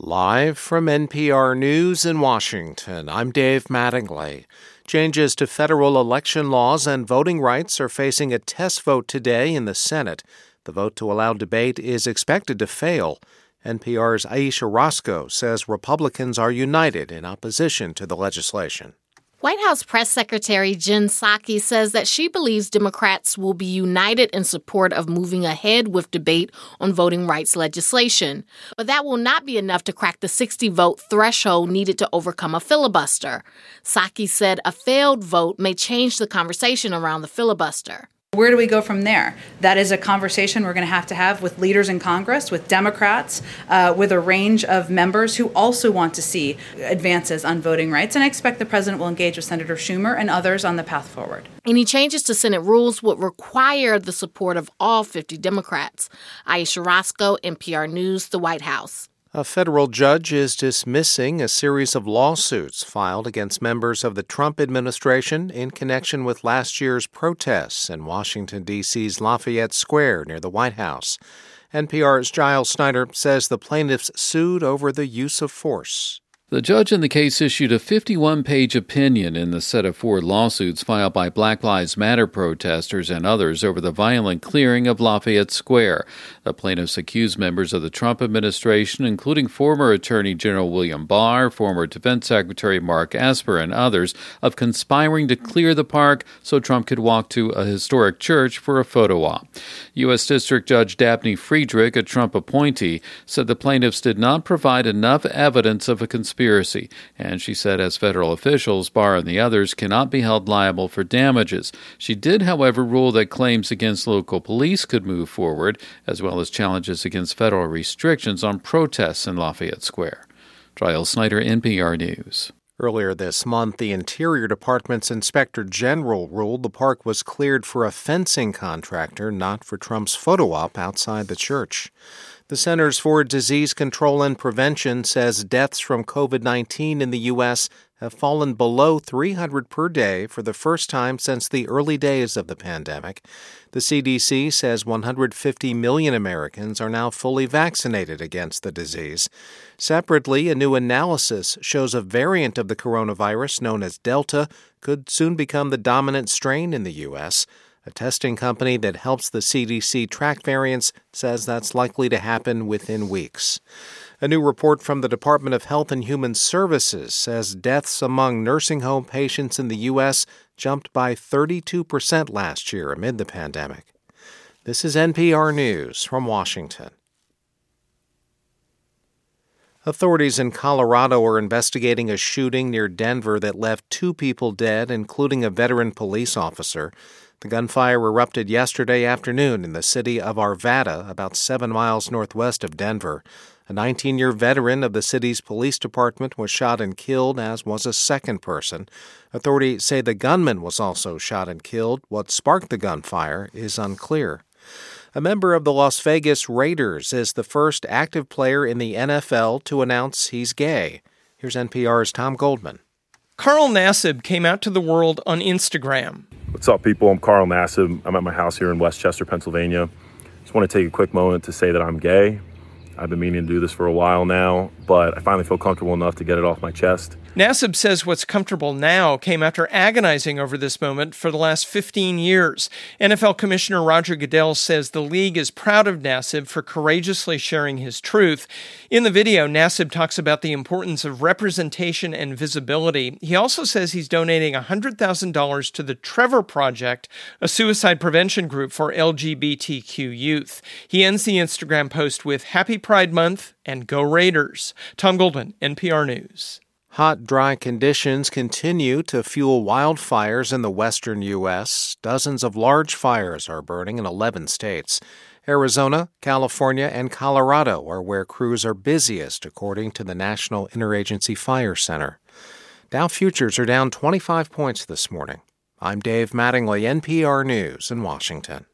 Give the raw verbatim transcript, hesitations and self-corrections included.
Live from N P R News in Washington, I'm Dave Mattingly. Changes to federal election laws and voting rights are facing a test vote today in the Senate. The vote to allow debate is expected to fail. N P R's Ayesha Rascoe says Republicans are united in opposition to the legislation. White House Press Secretary Jen Psaki says that she believes Democrats will be united in support of moving ahead with debate on voting rights legislation. But that will not be enough to crack the sixty-vote threshold needed to overcome a filibuster. Psaki said a failed vote may change the conversation around the filibuster. Where do we go from there? That is a conversation we're going to have to have with leaders in Congress, with Democrats, uh, with a range of members who also want to see advances on voting rights. And I expect the president will engage with Senator Schumer and others on the path forward. Any changes to Senate rules would require the support of all fifty Democrats. Ayesha Rascoe, N P R News, the White House. A federal judge is dismissing a series of lawsuits filed against members of the Trump administration in connection with last year's protests in Washington, D C's Lafayette Square near the White House. N P R's Giles Snyder says the plaintiffs sued over the use of force. The judge in the case issued a fifty-one page opinion in the set of four lawsuits filed by Black Lives Matter protesters and others over the violent clearing of Lafayette Square. The plaintiffs accused members of the Trump administration, including former Attorney General William Barr, former Defense Secretary Mark Esper, and others, of conspiring to clear the park so Trump could walk to a historic church for a photo op. U S. District Judge Dabney Friedrich, a Trump appointee, said the plaintiffs did not provide enough evidence of a conspiracy. And she said as federal officials, Barr and the others cannot be held liable for damages. She did, however, rule that claims against local police could move forward, as well as challenges against federal restrictions on protests in Lafayette Square. Giles Snyder, N P R News. Earlier this month, the Interior Department's Inspector General ruled the park was cleared for a fencing contractor, not for Trump's photo op outside the church. The Centers for Disease Control and Prevention says deaths from covid nineteen in the U S have fallen below three hundred per day for the first time since the early days of the pandemic. The C D C says one hundred fifty million Americans are now fully vaccinated against the disease. Separately, a new analysis shows a variant of the coronavirus known as Delta could soon become the dominant strain in the U S. A testing company that helps the C D C track variants says that's likely to happen within weeks. A new report from the Department of Health and Human Services says deaths among nursing home patients in the U S jumped by thirty-two percent last year amid the pandemic. This is N P R News from Washington. Authorities in Colorado are investigating a shooting near Denver that left two people dead, including a veteran police officer. The gunfire erupted yesterday afternoon in the city of Arvada, about seven miles northwest of Denver. A nineteen-year veteran of the city's police department was shot and killed, as was a second person. Authorities say the gunman was also shot and killed. What sparked the gunfire is unclear. A member of the Las Vegas Raiders is the first active player in the N F L to announce he's gay. Here's N P R's Tom Goldman. Carl Nassib came out to the world on Instagram. What's up, people? I'm Carl Nassib. I'm at my house here in Westchester, Pennsylvania. Just want to take a quick moment to say that I'm gay. I've been meaning to do this for a while now, but I finally feel comfortable enough to get it off my chest. Nassib says what's comfortable now came after agonizing over this moment for the last fifteen years. N F L Commissioner Roger Goodell says the league is proud of Nassib for courageously sharing his truth. In the video, Nassib talks about the importance of representation and visibility. He also says he's donating one hundred thousand dollars to the Trevor Project, a suicide prevention group for L G B T Q youth. He ends the Instagram post with Happy Pride Month and Go Raiders. Tom Goldman, N P R News. Hot, dry conditions continue to fuel wildfires in the western U S. Dozens of large fires are burning in eleven states. Arizona, California, and Colorado are where crews are busiest, according to the National Interagency Fire Center. Dow futures are down twenty-five points this morning. I'm Dave Mattingly, N P R News in Washington.